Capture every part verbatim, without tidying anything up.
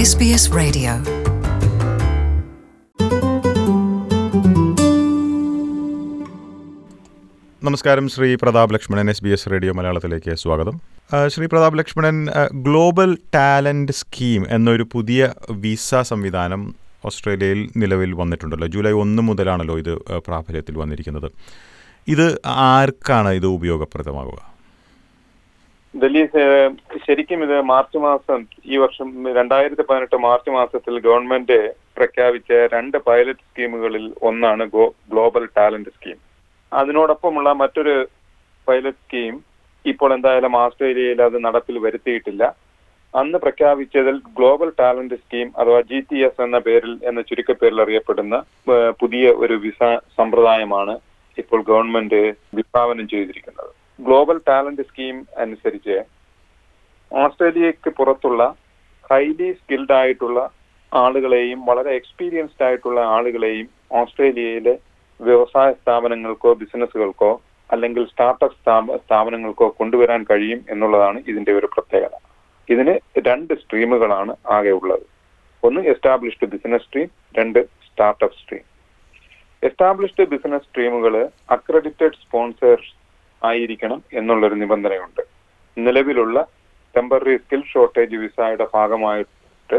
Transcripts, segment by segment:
S B S Radio. നമസ്കാരം. Shri Pratap Lakshmanan, S B S radio മലയാളത്തിലേക്ക് സ്വാഗതം. Shri Pratap Lakshmanan, global talent scheme എന്നൊരു പുതിയ വിസ സംവിധാനം ഓസ്ട്രേലിയയിൽ നിലവിൽ വന്നിട്ടുണ്ടല്ലോ. ജൂലൈ ഒന്ന് മുതലാണല്ലോ ഇത് പ്രാബല്യത്തിൽ വന്നിരിക്കുന്നത്. ഇത് ആർക്കാണ് ഇത് ഉപയോഗപ്രദമാകുക? ദലീസ്, ശരിക്കും ഇത് മാർച്ച് മാസം ഈ വർഷം രണ്ടായിരത്തി പതിനെട്ട് മാർച്ച് മാസത്തിൽ ഗവൺമെന്റ് പ്രഖ്യാപിച്ച രണ്ട് പൈലറ്റ് സ്കീമുകളിൽ ഒന്നാണ് ഗ്ലോബൽ ടാലന്റ് സ്കീം. അതിനോടൊപ്പമുള്ള മറ്റൊരു പൈലറ്റ് സ്കീം ഇപ്പോൾ എന്തായാലും ഓസ്ട്രേലിയയിൽ അത് നടപ്പിൽ വരുത്തിയിട്ടില്ല. അന്ന് പ്രഖ്യാപിച്ചതിൽ ഗ്ലോബൽ ടാലന്റ് സ്കീം അഥവാ ജി ടി എസ് എന്ന പേരിൽ എന്ന ചുരുക്കപ്പേരിൽ അറിയപ്പെടുന്ന പുതിയ ഒരു വിസ സമ്പ്രദായമാണ് ഇപ്പോൾ ഗവൺമെന്റ് വിഭാവനം ചെയ്തിരിക്കുന്നത്. ഗ്ലോബൽ ടാലന്റ് സ്കീം അനുസരിച്ച് ഓസ്ട്രേലിയക്ക് പുറത്തുള്ള ഹൈലി സ്കിൽഡ് ആയിട്ടുള്ള ആളുകളെയും വളരെ എക്സ്പീരിയൻസ്ഡ് ആയിട്ടുള്ള ആളുകളെയും ഓസ്ട്രേലിയയിലെ വ്യവസായ സ്ഥാപനങ്ങൾക്കോ ബിസിനസ്സുകൾക്കോ അല്ലെങ്കിൽ സ്റ്റാർട്ടപ്പ് സ്ഥാപനങ്ങൾക്കോ കൊണ്ടുവരാൻ കഴിയും എന്നുള്ളതാണ് ഇതിന്റെ ഒരു പ്രത്യേകത. ഇതിന് രണ്ട് സ്ട്രീമുകളാണ് ആകെ ഉള്ളത്. ഒന്ന് എസ്റ്റാബ്ലിഷ്ഡ് ബിസിനസ് സ്ട്രീം, രണ്ട് സ്റ്റാർട്ടപ്പ് സ്ട്രീം. എസ്റ്റാബ്ലിഷ്ഡ് ബിസിനസ് സ്ട്രീമുകൾ അക്രഡിറ്റഡ് സ്പോൺസേഴ്സ് ആയിരിക്കണം എന്നുള്ളൊരു നിബന്ധനയുണ്ട്. നിലവിലുള്ള ടെമ്പററി സ്കിൽ ഷോർട്ടേജ് വിസയുടെ ഭാഗമായിട്ട്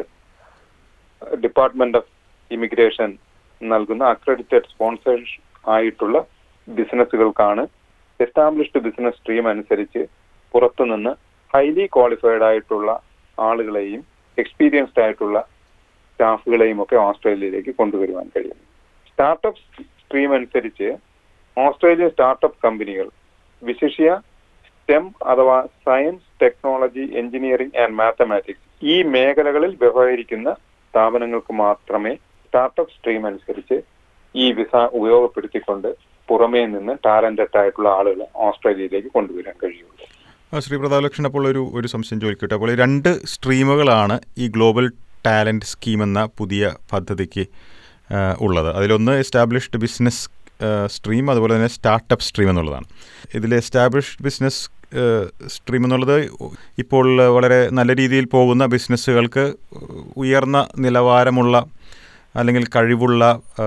ഡിപ്പാർട്ട്മെന്റ് ഓഫ് ഇമിഗ്രേഷൻ നൽകുന്ന അക്രഡിറ്റഡ് സ്പോൺസേഴ്സ് ആയിട്ടുള്ള ബിസിനസ്സുകൾക്കാണ് എസ്റ്റാബ്ലിഷ്ഡ് ബിസിനസ് സ്ട്രീം അനുസരിച്ച് പുറത്തുനിന്ന് ഹൈലി ക്വാളിഫൈഡ് ആയിട്ടുള്ള ആളുകളെയും എക്സ്പീരിയൻസ്ഡ് ആയിട്ടുള്ള സ്റ്റാഫുകളെയും ഒക്കെ ഓസ്ട്രേലിയയിലേക്ക് കൊണ്ടുവരുവാൻ കഴിയും. സ്റ്റാർട്ടപ്പ് സ്ട്രീം അനുസരിച്ച് ഓസ്ട്രേലിയൻ സ്റ്റാർട്ടപ്പ് കമ്പനികൾ വിശിഷ്യ സ്റ്റെം അഥവാ science, technology, engineering and mathematics ഈ മേഖലകളിൽ വ്യവഹരിക്കുന്ന സ്ഥാപനങ്ങൾക്ക് മാത്രമേ സ്റ്റാർട്ടപ്പ് സ്ട്രീം അനുസരിച്ച് ഈ വിസ ഉപയോഗപ്പെടുത്തിക്കൊണ്ട് പുറമേ നിന്ന് ടാലന്റഡ് ആയിട്ടുള്ള ആളുകളെ ഓസ്ട്രേലിയയിലേക്ക് കൊണ്ടുവരാൻ കഴിയുള്ളൂ. ശ്രീ പ്രതാപ് ലക്ഷ്മൺ, അപ്പോൾ ഒരു ഒരു സംശയം ചോദിക്കട്ടെ. അപ്പോൾ ഈ രണ്ട് സ്ട്രീമുകളാണ് ഈ ഗ്ലോബൽ ടാലന്റ് സ്കീം എന്ന പുതിയ പദ്ധതിക്ക് ഉള്ളത്. അതിലൊന്ന് എസ്റ്റാബ്ലിഷ്ഡ് ബിസിനസ് സ്ട്രീം, അതുപോലെ തന്നെ സ്റ്റാർട്ടപ്പ് സ്ട്രീം എന്നുള്ളതാണ്. ഇതിൽ എസ്റ്റാബ്ലിഷ്ഡ് ബിസിനസ് സ്ട്രീം എന്നുള്ളത് ഇപ്പോൾ വളരെ നല്ല രീതിയിൽ പോകുന്ന ബിസിനസ്സുകൾക്ക് ഉയർന്ന നിലവാരമുള്ള അല്ലെങ്കിൽ കഴിവുള്ള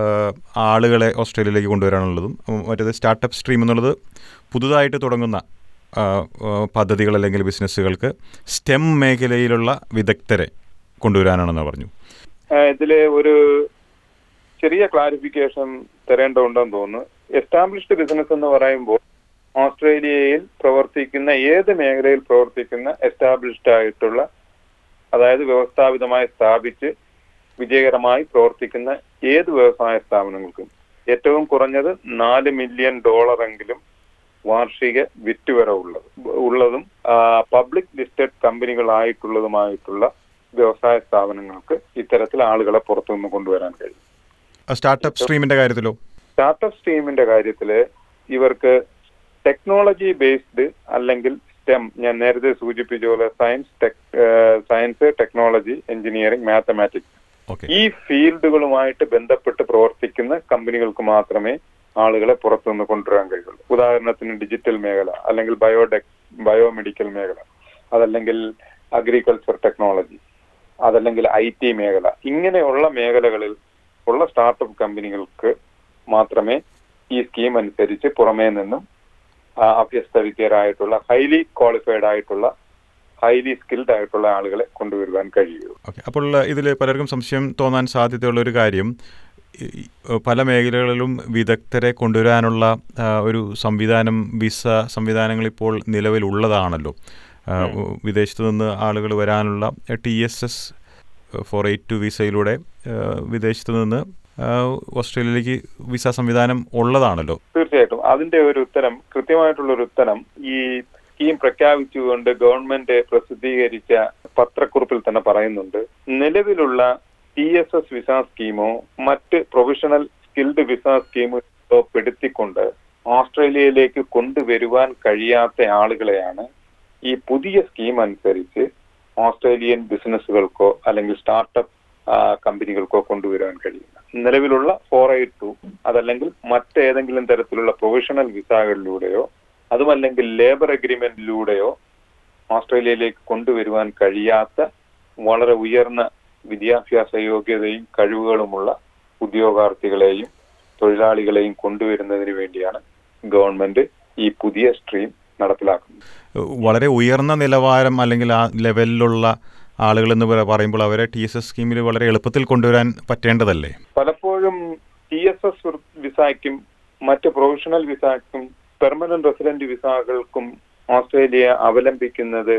ആളുകളെ ഓസ്ട്രേലിയയിലേക്ക് കൊണ്ടുവരാനുള്ളതും, മറ്റേത് സ്റ്റാർട്ടപ്പ് സ്ട്രീം എന്നുള്ളത് പുതുതായിട്ട് തുടങ്ങുന്ന പദ്ധതികൾ അല്ലെങ്കിൽ ബിസിനസ്സുകൾക്ക് സ്റ്റെം മേഖലയിലുള്ള വിദഗ്ധരെ കൊണ്ടുവരാനാണെന്ന് പറഞ്ഞു. ഇതിൽ ഒരു ചെറിയ ക്ലാരിഫിക്കേഷൻ തരേണ്ടതുണ്ടെന്ന് തോന്നുന്നു. എസ്റ്റാബ്ലിഷ്ഡ് ബിസിനസ് എന്ന് പറയുമ്പോൾ ഓസ്ട്രേലിയയിൽ പ്രവർത്തിക്കുന്ന ഏത് മേഖലയിൽ പ്രവർത്തിക്കുന്ന എസ്റ്റാബ്ലിഷ്ഡ് ആയിട്ടുള്ള, അതായത് വ്യവസ്ഥാപിതമായി സ്ഥാപിച്ച് വിജയകരമായി പ്രവർത്തിക്കുന്ന ഏത് വ്യവസായ സ്ഥാപനങ്ങൾക്കും ഏറ്റവും കുറഞ്ഞത് നാല് മില്യൺ ഡോളർ എങ്കിലും വാർഷിക വിറ്റുവരവ് ഉള്ളത് ഉള്ളതും പബ്ലിക് ലിസ്റ്റഡ് കമ്പനികളായിട്ടുള്ളതുമായിട്ടുള്ള വ്യവസായ സ്ഥാപനങ്ങൾക്ക് ഇത്തരത്തിൽ ആളുകളെ പുറത്തുനിന്ന് കൊണ്ടുവരാൻ കഴിയും. സ്റ്റാർട്ടപ്പ് സ്ട്രീമിന്റെ കാര്യത്തിലോ? സ്റ്റാർട്ടപ്പ് സ്ട്രീമിന്റെ കാര്യത്തില് ഇവർക്ക് ടെക്നോളജി ബേസ്ഡ് അല്ലെങ്കിൽ സ്റ്റെം, ഞാൻ നേരത്തെ സൂചിപ്പിച്ച പോലെ science tech science technology, engineering, mathematics ഈ ഫീൽഡുകളുമായിട്ട് ബന്ധപ്പെട്ട് പ്രവർത്തിക്കുന്ന കമ്പനികൾക്ക് മാത്രമേ ആളുകളെ പുറത്തുനിന്ന് കൊണ്ടുവരാൻ കഴിയുള്ളൂ. ഉദാഹരണത്തിന് ഡിജിറ്റൽ മേഖല, അല്ലെങ്കിൽ ബയോടെക് ബയോമെഡിക്കൽ മേഖല, അതല്ലെങ്കിൽ അഗ്രികൾച്ചർ ടെക്നോളജി, അതല്ലെങ്കിൽ ഐ ടി മേഖല, ഇങ്ങനെയുള്ള മേഖലകളിൽ ഉള്ള സ്റ്റാർട്ടപ്പ് കമ്പനികൾക്ക് മാത്രമേ ഈ സ്കീം അനുസരിച്ച് പുറമേ നിന്നും അഭ്യസ്ത വിദ്യരായിട്ടുള്ള ഹൈലി ക്വാളിഫൈഡ് ആയിട്ടുള്ള ഹൈലി സ്കിൽഡ് ആയിട്ടുള്ള ആളുകളെ കൊണ്ടുവരുവാൻ കഴിയൂ. ഓക്കെ. അപ്പോൾ ഇതിൽ പലർക്കും സംശയം തോന്നാൻ സാധ്യതയുള്ള ഒരു കാര്യം, പല മേഖലകളിലും വിദഗ്ധരെ കൊണ്ടുവരാനുള്ള ഒരു സംവിധാനം, വിസ സംവിധാനങ്ങൾ ഇപ്പോൾ നിലവിലുള്ളതാണല്ലോ. വിദേശത്തു നിന്ന് ആളുകൾ വരാനുള്ള T S S four eight two വിസയിലൂടെ വിദേശത്തു നിന്ന് ഓസ്ട്രേലിയയിലേക്ക് വിസ സംവിധാനം ഉള്ളതാണല്ലോ. തീർച്ചയായിട്ടും അതിന്റെ ഒരു ഉത്തരം, കൃത്യമായിട്ടുള്ള ഒരു ഉത്തരം ഈ സ്കീം പ്രഖ്യാപിച്ചുകൊണ്ട് ഗവൺമെന്റ് പ്രസിദ്ധീകരിച്ച പത്രക്കുറിപ്പിൽ തന്നെ പറയുന്നുണ്ട്. നിലവിലുള്ള ടി എസ് എസ് വിസ സ്കീമോ മറ്റ് പ്രൊഫഷണൽ സ്കിൽഡ് വിസ സ്കീമോ പെടുത്തിക്കൊണ്ട് ഓസ്ട്രേലിയയിലേക്ക് കൊണ്ടുവരുവാൻ കഴിയാത്ത ആളുകളെയാണ് ഈ പുതിയ സ്കീം അനുസരിച്ച് ഓസ്ട്രേലിയൻ ബിസിനസ്സുകൾക്കോ അല്ലെങ്കിൽ സ്റ്റാർട്ടപ്പ് കമ്പനികൾക്കോ കൊണ്ടുവരാൻ കഴിയുന്ന നിലവിലുള്ള ഫോർ എയ്റ്റ് ടു അതല്ലെങ്കിൽ മറ്റേതെങ്കിലും തരത്തിലുള്ള പ്രൊഫഷണൽ വിസകളിലൂടെയോ അതുമല്ലെങ്കിൽ ലേബർ അഗ്രിമെന്റിലൂടെയോ ഓസ്ട്രേലിയയിലേക്ക് കൊണ്ടുവരുവാൻ കഴിയാത്ത വളരെ ഉയർന്ന വിദ്യാഭ്യാസ യോഗ്യതയും കഴിവുകളുമുള്ള ഉദ്യോഗാർത്ഥികളെയും തൊഴിലാളികളെയും കൊണ്ടുവരുന്നതിന് വേണ്ടിയാണ് ഗവൺമെന്റ് ഈ പുതിയ സ്ട്രീം നടപ്പിലാക്കുന്നത്. വളരെ ഉയർന്ന നിലവാരം അല്ലെങ്കിൽ ആ ലെവലിലുള്ള ആളുകളെന്ന് പറയുമ്പോൾ അവരെ ടി എസ് എസ് സ്കീമിൽ വളരെ എളുപ്പത്തിൽ കൊണ്ടുവരാൻ പറ്റേണ്ടതല്ലേ? പലപ്പോഴും ടി എസ് എസ് വിസയ്ക്കും മറ്റ് പ്രൊഫഷണൽ വിസയ്ക്കും പെർമനന്റ് റെസിഡന്റ് വിസകൾക്കും ഓസ്ട്രേലിയ അവലംബിക്കുന്നത്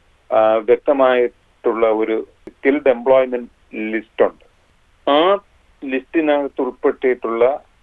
വ്യക്തമായിട്ടുള്ള ഒരു സ്കിൽഡ് എംപ്ലോയ്മെന്റ് ലിസ്റ്റ് ഉണ്ട്. ആ ലിസ്റ്റിനകത്ത് ഉൾപ്പെട്ടിട്ടുള്ള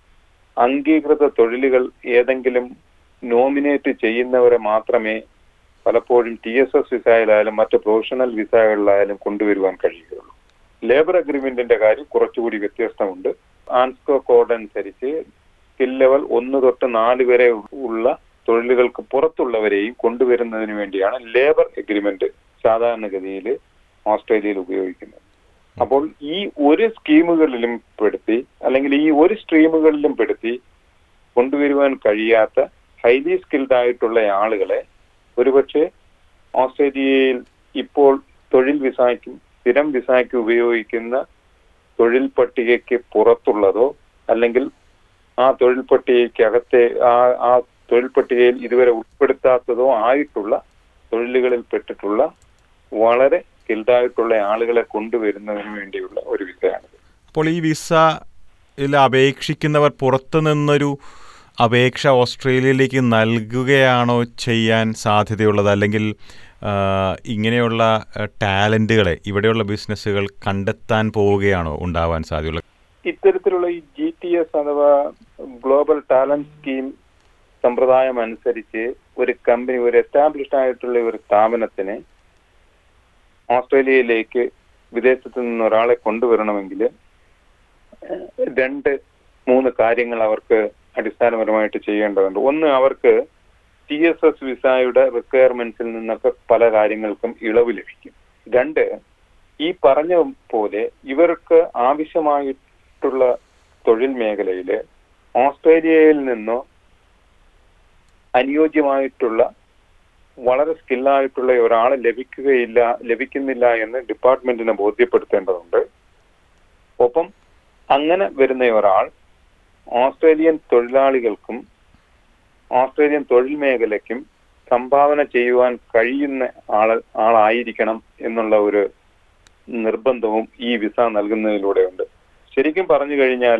അംഗീകൃത തൊഴിലുകൾ ഏതെങ്കിലും നോമിനേറ്റ് ചെയ്യുന്നവരെ മാത്രമേ പലപ്പോഴും ടി എസ് എസ് വിസയിലായാലും മറ്റ് പ്രൊഫഷണൽ വിസകളിലായാലും കൊണ്ടുവരുവാൻ കഴിയുകയുള്ളൂ. ലേബർ അഗ്രിമെന്റിന്റെ കാര്യം കുറച്ചുകൂടി വ്യത്യസ്തമുണ്ട്. ആൻസ്കോ കോഡ് അനുസരിച്ച് സ്കിൽ ലെവൽ ഒന്ന് തൊട്ട് നാല് വരെ ഉള്ള തൊഴിലുകൾക്ക് പുറത്തുള്ളവരെയും കൊണ്ടുവരുന്നതിന് വേണ്ടിയാണ് ലേബർ അഗ്രിമെന്റ് സാധാരണഗതിയിൽ ഓസ്ട്രേലിയയിൽ ഉപയോഗിക്കുന്നത്. അപ്പോൾ ഈ ഒരു സ്കീമുകളിലും പെടുത്തി അല്ലെങ്കിൽ ഈ ഒരു സ്ട്രീമുകളിലും പെടുത്തി കൊണ്ടുവരുവാൻ കഴിയാത്ത ഹൈലി സ്കിൽഡ് ആയിട്ടുള്ള ആളുകളെ ഒരുപക്ഷെ ഓസ്ട്രേലിയയിൽ ഇപ്പോൾ തൊഴിൽ വിസയ്ക്കും സ്ഥിരം വിസയ്ക്കും ഉപയോഗിക്കുന്ന തൊഴിൽ പട്ടികയ്ക്ക് പുറത്തുള്ളതോ അല്ലെങ്കിൽ ആ തൊഴിൽ പട്ടികയ്ക്കകത്തെ ആ ആ തൊഴിൽ പട്ടികയിൽ ഇതുവരെ ഉൾപ്പെടുത്താത്തതോ ആയിട്ടുള്ള തൊഴിലുകളിൽ പെട്ടിട്ടുള്ള വളരെ സ്കിൽഡായിട്ടുള്ള ആളുകളെ കൊണ്ടുവരുന്നതിന് വേണ്ടിയുള്ള ഒരു വിസയാണിത്. അപ്പോൾ ഈ വിസയിൽ അപേക്ഷിക്കുന്നവർ പുറത്തു നിന്നൊരു അപേക്ഷ ഓസ്ട്രേലിയയിലേക്ക് നൽകുകയാണോ ചെയ്യാൻ സാധ്യതയുള്ളത്, അല്ലെങ്കിൽ ഇങ്ങനെയുള്ള ടാലന്റുകളെ ഇവിടെയുള്ള ബിസിനസ്സുകൾ കണ്ടെത്താൻ പോവുകയാണോ ഉണ്ടാവാൻ സാധ്യതയുള്ളത്? ഇത്തരത്തിലുള്ള ഈ ജി ടി എസ് അഥവാ ഗ്ലോബൽ ടാലന്റ് സ്കീം സമ്പ്രദായം അനുസരിച്ച് ഒരു കമ്പനി, ഒരു എസ്റ്റാബ്ലിഷ്ഡ് ആയിട്ടുള്ള ഒരു സ്ഥാപനത്തിന് ഓസ്ട്രേലിയയിലേക്ക് വിദേശത്ത് നിന്ന് ഒരാളെ കൊണ്ടുവരണമെങ്കിൽ രണ്ട് മൂന്ന് കാര്യങ്ങൾ അവർക്ക് അടിസ്ഥാനപരമായിട്ട് ചെയ്യേണ്ടതുണ്ട്. ഒന്ന്, അവർക്ക് ടി എസ് എസ് വിസയുടെ റിക്വയർമെന്റ്സിൽ നിന്നൊക്കെ പല കാര്യങ്ങൾക്കും ഇളവ് ലഭിക്കും. രണ്ട്, ഈ പറഞ്ഞ പോലെ ഇവർക്ക് ആവശ്യമായിട്ടുള്ള തൊഴിൽ മേഖലയിൽ ഓസ്ട്രേലിയയിൽ നിന്നോ അനുയോജ്യമായിട്ടുള്ള വളരെ സ്കില്ലായിട്ടുള്ള ഒരാളെ ലഭിക്കുകയില്ല ലഭിക്കുന്നില്ല എന്ന് ഡിപ്പാർട്ട്മെന്റിനെ ബോധ്യപ്പെടുത്തേണ്ടതുണ്ട്. ഒപ്പം അങ്ങനെ വരുന്ന ഒരാൾ ഓസ്ട്രേലിയൻ തൊഴിലാളികൾക്കും ഓസ്ട്രേലിയൻ തൊഴിൽ മേഖലയ്ക്കും സംഭാവന ചെയ്യുവാൻ കഴിയുന്ന ആൾ ആളായിരിക്കണം എന്നുള്ള ഒരു നിർബന്ധവും ഈ വിസ നൽകുന്നതിലൂടെയുണ്ട്. ശരിക്കും പറഞ്ഞു കഴിഞ്ഞാൽ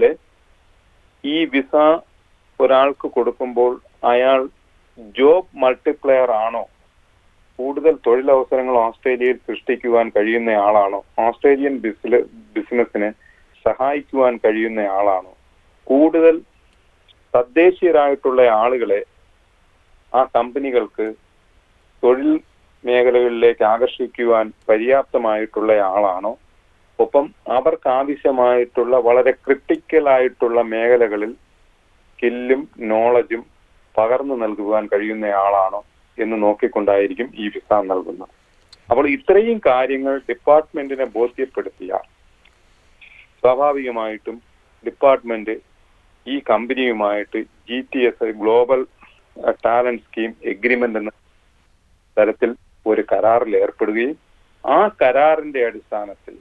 ഈ വിസ ഒരാൾക്ക് കൊടുക്കുമ്പോൾ അയാൾ ജോബ് മൾട്ടിപ്ലയർ ആണോ, കൂടുതൽ തൊഴിലവസരങ്ങൾ ഓസ്ട്രേലിയയിൽ സൃഷ്ടിക്കുവാൻ കഴിയുന്ന ആളാണോ, ഓസ്ട്രേലിയൻ ബിസിനസ്സിനെ സഹായിക്കുവാൻ കഴിയുന്ന ആളാണോ, കൂടുതൽ തദ്ദേശീയരായിട്ടുള്ള ആളുകളെ ആ കമ്പനികൾക്ക് തൊഴിൽ മേഖലകളിലേക്ക് ആകർഷിക്കുവാൻ പര്യാപ്തമായിട്ടുള്ള ആളാണോ, ഒപ്പം അവർക്ക് ആവശ്യമായിട്ടുള്ള വളരെ ക്രിട്ടിക്കൽ ആയിട്ടുള്ള മേഖലകളിൽ സ്കില്ലും നോളജും പകർന്നു നൽകുവാൻ കഴിയുന്ന ആളാണോ എന്ന് നോക്കിക്കൊണ്ടായിരിക്കും ഈ വിസ നൽകുന്നത്. അപ്പോൾ ഇത്രയും കാര്യങ്ങൾ ഡിപ്പാർട്ട്മെന്റിനെ ബോധ്യപ്പെടുത്തിയാൽ സ്വാഭാവികമായിട്ടും ഡിപ്പാർട്ട്മെന്റ് ഈ കമ്പനിയുമായിട്ട് G T S global talent scheme agreement എന്ന തരത്തിൽ ഒരു കരാറിൽ ഏർപ്പെടുകയും ആ കരാറിന്റെ അടിസ്ഥാനത്തിൽ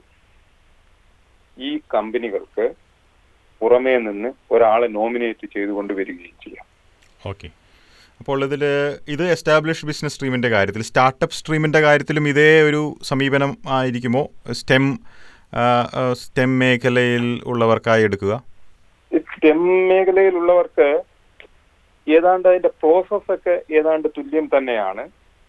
ഈ കമ്പനികൾക്ക് പുറമേ നിന്ന് ഒരാളെ നോമിനേറ്റ് ചെയ്തുകൊണ്ട് വരികയും ചെയ്യാം. ഓക്കെ. അപ്പോൾ ഇതിൽ ഇത് എസ്റ്റാബ്ലിഷ്ഡ് ബിസിനസ് സ്ട്രീമിൻ്റെ കാര്യത്തിൽ, സ്റ്റാർട്ടപ്പ് സ്ട്രീമിൻ്റെ കാര്യത്തിലും ഇതേ ഒരു സമീപനം ആയിരിക്കുമോ സ്റ്റെം സ്റ്റെം മേഖലയിൽ ഉള്ളവർക്കായി എടുക്കുക? സ്റ്റെം മേഖലയിലുള്ളവർക്ക് ഏതാണ്ട് അതിന്റെ പ്രോസസ്സൊക്കെ ഏതാണ്ട് തുല്യം തന്നെയാണ്.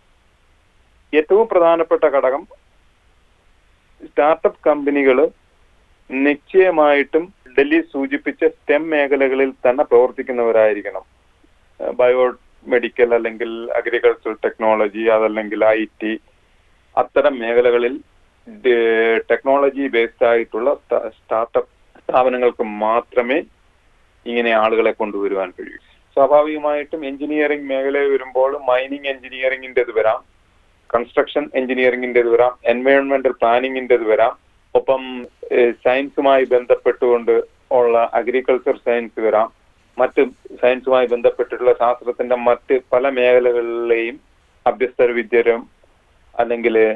ഏറ്റവും പ്രധാനപ്പെട്ട ഘടകം സ്റ്റാർട്ടപ്പ് കമ്പനികൾ നിശ്ചയമായിട്ടും ഡൽഹി സൂചിപ്പിച്ച സ്റ്റെം മേഖലകളിൽ തന്നെ പ്രവർത്തിക്കുന്നവരായിരിക്കണം. ബയോ മെഡിക്കൽ അല്ലെങ്കിൽ അഗ്രികൾച്ചർ ടെക്നോളജി, അതല്ലെങ്കിൽ ഐ ടി, അത്തരം മേഖലകളിൽ ടെക്നോളജി ബേസ്ഡ് ആയിട്ടുള്ള സ്റ്റാർട്ടപ്പ് സ്ഥാപനങ്ങൾക്ക് മാത്രമേ ഇങ്ങനെ ആളുകളെ കൊണ്ടുവരുവാൻ കഴിയൂ. സ്വാഭാവികമായിട്ടും എഞ്ചിനീയറിംഗ് മേഖലയിൽ വരുമ്പോൾ മൈനിങ് എഞ്ചിനീയറിംഗിൻ്റെത് വരാം, കൺസ്ട്രക്ഷൻ എഞ്ചിനീയറിംഗിൻ്റെത് വരാം, എൻവയോൺമെന്റൽ പ്ലാനിങ്ങിൻ്റെത് വരാം, ഒപ്പം സയൻസുമായി ബന്ധപ്പെട്ടുകൊണ്ട് ഉള്ള അഗ്രികൾച്ചർ സയൻസ് വരാം, മറ്റ് സയൻസുമായി ബന്ധപ്പെട്ടിട്ടുള്ള ശാസ്ത്രത്തിന്റെ മറ്റ് പല മേഖലകളിലെയും അഭ്യസ്തര വിദ്യരും അല്ലെങ്കിൽ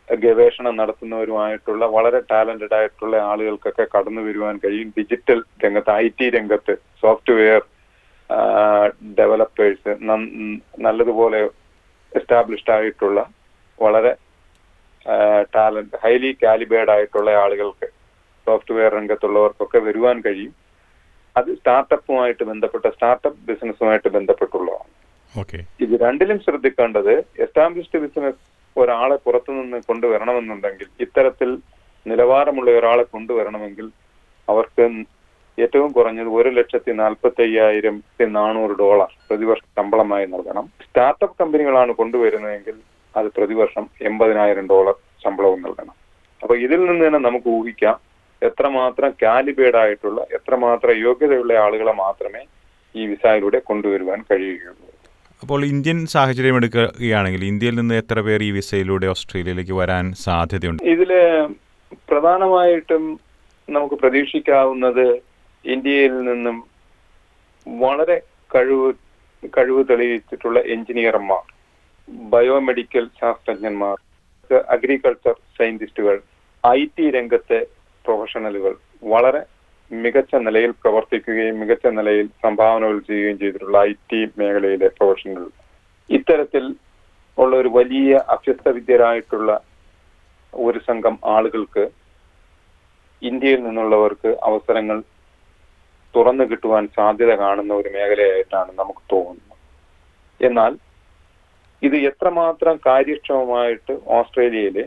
ഗവേഷണം നടത്തുന്നവരുമായിട്ടുള്ള വളരെ ടാലന്റഡ് ആയിട്ടുള്ള ആളുകൾക്കൊക്കെ കടന്നു വരുവാൻ കഴിയും. ഡിജിറ്റൽ രംഗത്ത്, ഐ ടി രംഗത്ത്, സോഫ്റ്റ്വെയർ ഡെവലപ്പേഴ്സ്, നല്ലതുപോലെ എസ്റ്റാബ്ലിഷ്ഡ് ആയിട്ടുള്ള വളരെ ടാലന്റ്, ഹൈലി കാലിബേർഡ് ആയിട്ടുള്ള ആളുകൾക്ക്, സോഫ്റ്റ്വെയർ രംഗത്തുള്ളവർക്കൊക്കെ വരുവാൻ കഴിയും. അത് സ്റ്റാർട്ടപ്പുമായിട്ട് ബന്ധപ്പെട്ട സ്റ്റാർട്ടപ്പ് ബിസിനസ്സുമായിട്ട് ബന്ധപ്പെട്ടുള്ളതാണ്. ഇത് രണ്ടിലും ശ്രദ്ധിക്കേണ്ടത്, എസ്റ്റാബ്ലിഷ്ഡ് ബിസിനസ് ഒരാളെ പുറത്തുനിന്ന് കൊണ്ടുവരണമെന്നുണ്ടെങ്കിൽ, ഇത്തരത്തിൽ നിലവാരമുള്ള ഒരാളെ കൊണ്ടുവരണമെങ്കിൽ അവർക്ക് ഏറ്റവും കുറഞ്ഞത് ഒരു ലക്ഷത്തി നാൽപ്പത്തി അയ്യായിരത്തി നാനൂറ് ഡോളർ പ്രതിവർഷം ശമ്പളമായി നൽകണം. സ്റ്റാർട്ടപ്പ് കമ്പനികളാണ് കൊണ്ടുവരുന്നതെങ്കിൽ അത് പ്രതിവർഷം എൺപതിനായിരം ഡോളർ ശമ്പളവും നൽകണം. അപ്പൊ ഇതിൽ നിന്ന് തന്നെ നമുക്ക് ഊഹിക്കാം എത്രമാത്രം കാലിബേർഡ് ആയിട്ടുള്ള, എത്രമാത്രം യോഗ്യതയുള്ള ആളുകളെ മാത്രമേ ഈ വിസയിലൂടെ കൊണ്ടുവരുവാൻ കഴിയുകയുള്ളൂ. അപ്പോൾ ഇന്ത്യൻ സാഹചര്യം എടുക്കുകയാണെങ്കിൽ ഇന്ത്യയിൽ നിന്ന് എത്ര പേർ ഈ വിസയിലൂടെ ഓസ്ട്രേലിയയിലേക്ക് വരാൻ സാധ്യതയുണ്ട്? ഇതില് പ്രധാനമായിട്ടും നമുക്ക് പ്രതീക്ഷിക്കാവുന്നത് ഇന്ത്യയിൽ നിന്നും വളരെ കഴിവ് കഴിവ് തെളിയിച്ചിട്ടുള്ള എഞ്ചിനീയർമാർ, ബയോമെഡിക്കൽ ശാസ്ത്രജ്ഞന്മാർ, അഗ്രികൾച്ചർ സയന്റിസ്റ്റുകൾ, ഐ ടി രംഗത്തെ പ്രൊഫഷണലുകൾ വളരെ മികച്ച നിലയിൽ പ്രവർത്തിക്കുകയും മികച്ച നിലയിൽ സംഭാവനകൾ ചെയ്യുകയും ചെയ്തിട്ടുള്ള ഐ ടി മേഖലയിലെ പ്രൊഫഷണലുകൾ, ഇത്തരത്തിൽ ഉള്ള ഒരു വലിയ അഭ്യസ്തവിദ്യരായിട്ടുള്ള ഒരു സംഘം ആളുകൾക്ക് ഇന്ത്യയിൽ നിന്നുള്ളവർക്ക് അവസരങ്ങൾ തുറന്നു കിട്ടുവാൻ സാധ്യത കാണുന്ന ഒരു മേഖലയായിട്ടാണ് നമുക്ക് തോന്നുന്നത്. എന്നാൽ ഇത് എത്രമാത്രം കാര്യക്ഷമമായിട്ട് ഓസ്ട്രേലിയയിലെ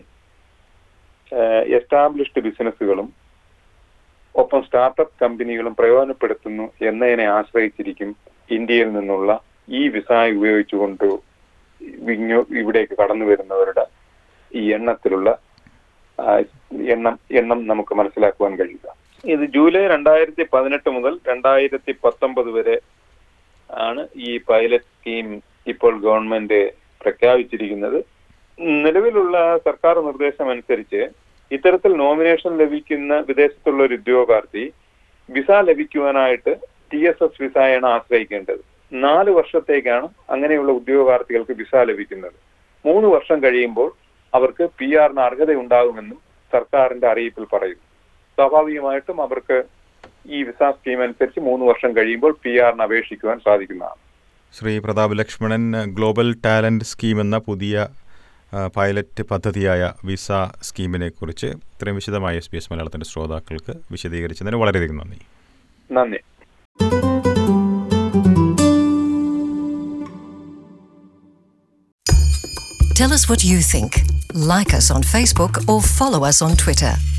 എസ്റ്റാബ്ലിഷ്ഡ് ബിസിനസ്സുകളും ഒപ്പം സ്റ്റാർട്ടപ്പ് കമ്പനികളും പ്രയോജനപ്പെടുത്തുന്നു എന്നതിനെ ആശ്രയിച്ചിരിക്കും ഇന്ത്യയിൽ നിന്നുള്ള ഈ വിസ ഉപയോഗിച്ചുകൊണ്ട് ഇവിടേക്ക് കടന്നു വരുന്നവരുടെ ഈ എണ്ണത്തിലുള്ള എണ്ണം എണ്ണം നമുക്ക് മനസ്സിലാക്കുവാൻ കഴിയുക. ഇത് ജൂലൈ രണ്ടായിരത്തി പതിനെട്ട് മുതൽ രണ്ടായിരത്തി പത്തൊമ്പത് വരെ ആണ് ഈ പൈലറ്റ് സ്കീം ഇപ്പോൾ ഗവൺമെന്റ് പ്രഖ്യാപിച്ചിരിക്കുന്നത്. നിലവിലുള്ള സർക്കാർ നിർദ്ദേശം അനുസരിച്ച് ഇത്തരത്തിൽ നോമിനേഷൻ ലഭിക്കുന്ന വിദേശത്തുള്ള ഒരു ഉദ്യോഗാർത്ഥി വിസ ലഭിക്കുവാനായിട്ട് ടി എസ് എസ് വിസയാണ് ആശ്രയിക്കേണ്ടത്. നാല് വർഷത്തേക്കാണ് അങ്ങനെയുള്ള ഉദ്യോഗാർത്ഥികൾക്ക് വിസ ലഭിക്കുന്നത്. മൂന്ന് വർഷം കഴിയുമ്പോൾ അവർക്ക് പി ആറിന് അർഹതയുണ്ടാകുമെന്നും സർക്കാരിന്റെ അറിയിപ്പിൽ പറയുന്നു. സ്വാഭാവികമായിട്ടും അവർക്ക് ഈ വിസ സ്കീം അനുസരിച്ച് മൂന്ന് വർഷം കഴിയുമ്പോൾ പി ആറിന് അപേക്ഷിക്കുവാൻ സാധിക്കുന്നതാണ്. Shri Pratap Lakshmanan global talent scheme എന്ന പുതിയ പൈലറ്റ് പദ്ധതിയായ വിസ സ്കീമിനെ കുറിച്ച് ഇത്രയും വിശദമായി എസ് ബി എസ് മലയാളത്തിന്റെ ശ്രോതാക്കൾക്ക് വിശദീകരിച്ചതിന് വളരെയധികം നന്ദി. നന്ദി. Tell us what you think. Like us on Facebook or follow us on Twitter.